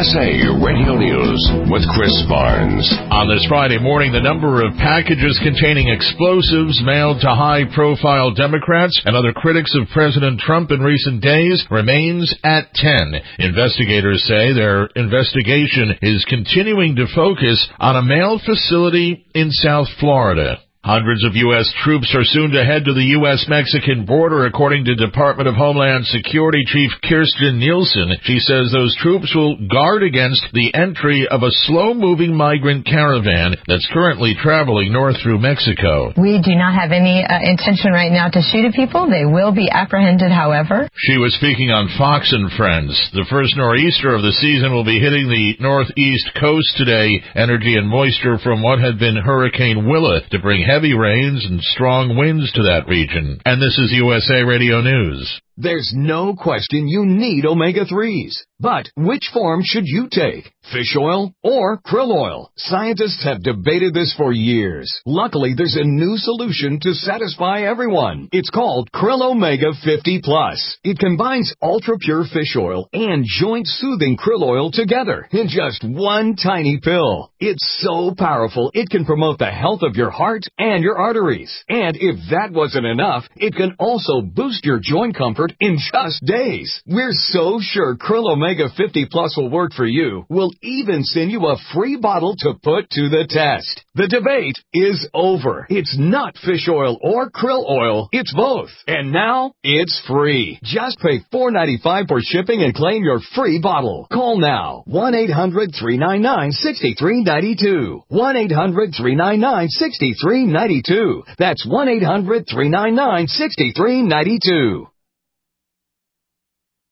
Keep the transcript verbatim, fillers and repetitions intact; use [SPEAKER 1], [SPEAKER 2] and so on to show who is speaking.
[SPEAKER 1] S A Radio News with Chris Barnes.
[SPEAKER 2] On this Friday morning, the number of packages containing explosives mailed to high-profile Democrats and other critics of President Trump in recent days remains at ten. Investigators say their investigation is continuing to focus on a mail facility in South Florida. Hundreds of U S troops are soon to head to the U S Mexican border, according to Department of Homeland Security Chief Kirstjen Nielsen. She says those troops will guard against the entry of a slow-moving migrant caravan that's currently traveling north through Mexico.
[SPEAKER 3] We do not have any uh, intention right now to shoot at people. They will be apprehended, however.
[SPEAKER 2] She was speaking on Fox and Friends. The first nor'easter of the season will be hitting the northeast coast today. Energy and moisture from what had been Hurricane Willa to bring heavy rains and strong winds to that region. And this is U S A Radio News.
[SPEAKER 4] There's no question you need omega threes. But which form should you take? Fish oil or krill oil? Scientists have debated this for years. Luckily, there's a new solution to satisfy everyone. It's called Krill Omega fifty plus. It combines ultra-pure fish oil and joint-soothing krill oil together in just one tiny pill. It's so powerful, it can promote the health of your heart and your arteries. And if that wasn't enough, it can also boost your joint comfort in just days. We're so sure Krill Omega fifty plus will work for you. We'll even send you a free bottle to put to the test. The debate is over. It's not fish oil or krill oil. It's both. And now it's free. Just pay four dollars and ninety-five cents for shipping and claim your free bottle. Call now. one eight hundred three nine nine six three nine two. one eight hundred three nine nine six three nine two. That's one eight hundred three nine nine six three nine two.